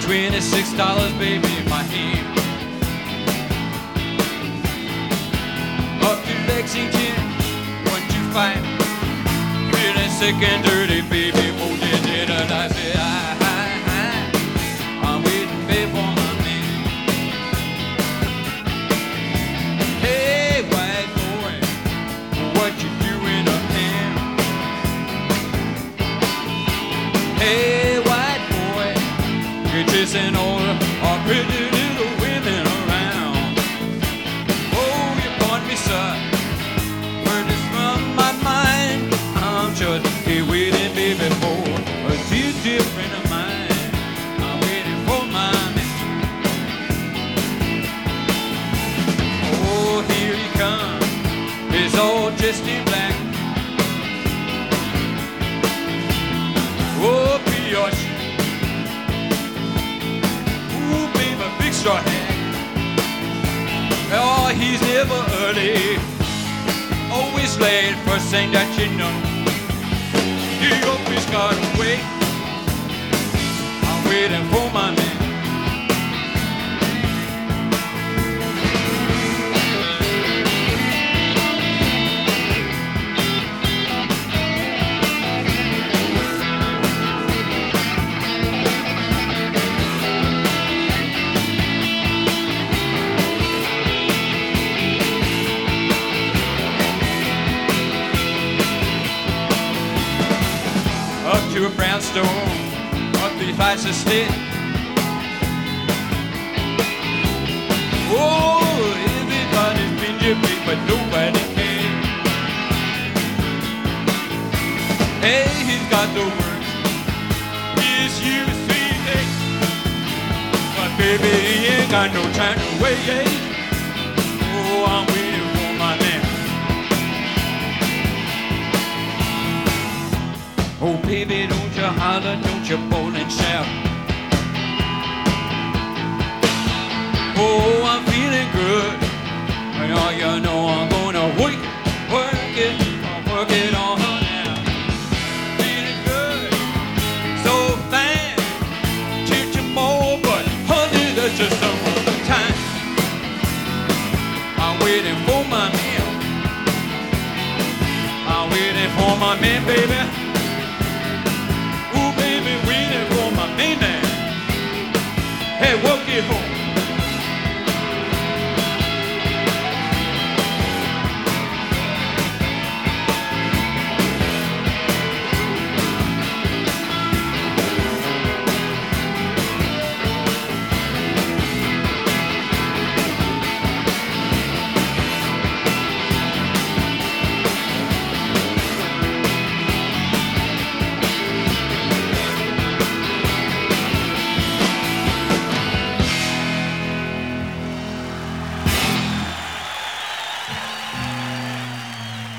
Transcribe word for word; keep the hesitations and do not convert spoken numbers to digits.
twenty-six dollars, baby, in my hand. Up to Lexington, one two five. Feeling sick and dirty, baby, more than dead. And I said, I, I, I, I'm waiting, baby, for my man. Hey, white boy, what you doing up here? Hey, white boy, you're chasing all our pretty little women around. Oh, you want me, sir? Word is from my mind. I'm just here waiting, baby, for a dear, dear friend of mine. I'm waiting for my man. Oh, here he comes. He's all dressed in black. Oh, brioche. Ooh, baby, big straw hat. Oh, he's never early, always late, first thing that you know. He always got away. I'm waiting for my man. Up to a brownstone, up the flights of stairs. Oh, everybody's been your big, but nobody cares. Hey, he's got the words, it's you three days. But baby, he ain't got no time to wait. Oh, I'm waiting for my man. Oh, baby, don't you holler, don't you bawl and shout. Oh, I'm feeling good. Oh, you know I'm gonna work it, work it, work it on her now. Feeling good, so fine. Teach you more, but honey, that's just some other time. I'm waiting for my man. I'm waiting for my man, baby. Waiting for my man. Hey, walk it home.